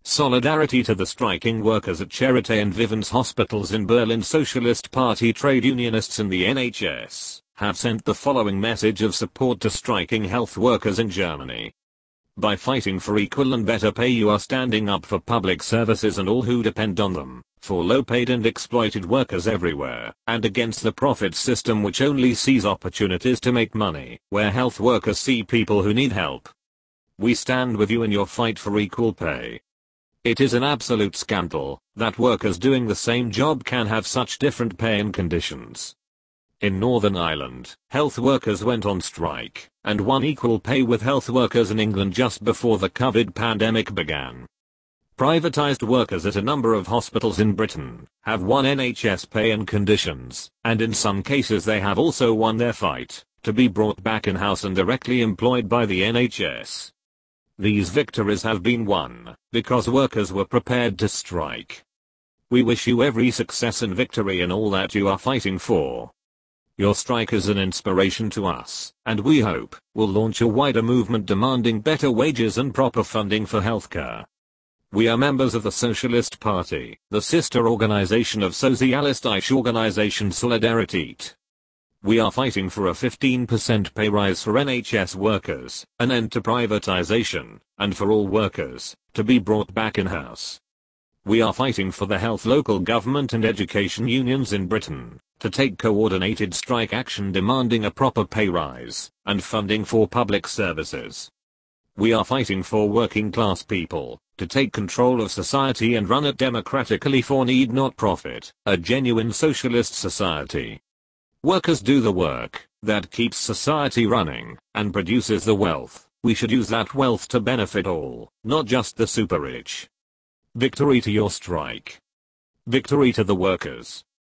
Solidarity to the striking workers at Charité and Vivens hospitals in Berlin. Socialist Party trade unionists in the NHS have sent the following message of support to striking health workers in Germany. By fighting for equal and better pay, you are standing up for public services and all who depend on them, for low-paid and exploited workers everywhere, and against the profit system which only sees opportunities to make money, where health workers see people who need help. We stand with you in your fight for equal pay. It is an absolute scandal that workers doing the same job can have such different pay and conditions. In Northern Ireland, health workers went on strike and won equal pay with health workers in England just before the COVID pandemic began. Privatized workers at a number of hospitals in Britain have won NHS pay and conditions, and in some cases they have also won their fight to be brought back in-house and directly employed by the NHS. These victories have been won because workers were prepared to strike. We wish you every success and victory in all that you are fighting for. Your strike is an inspiration to us, and we hope will launch a wider movement demanding better wages and proper funding for healthcare. We are members of the Socialist Party, the sister organization of Sozialistische Organisation Solidarität. We are fighting for a 15% pay rise for NHS workers, an end to privatization, and for all workers to be brought back in-house. We are fighting for the health, local government and education unions in Britain to take coordinated strike action demanding a proper pay rise and funding for public services. We are fighting for working class people to take control of society and run it democratically for need, not profit, a genuine socialist society. Workers do the work that keeps society running and produces the wealth. We should use that wealth to benefit all, not just the super rich. Victory to your strike. Victory to the workers.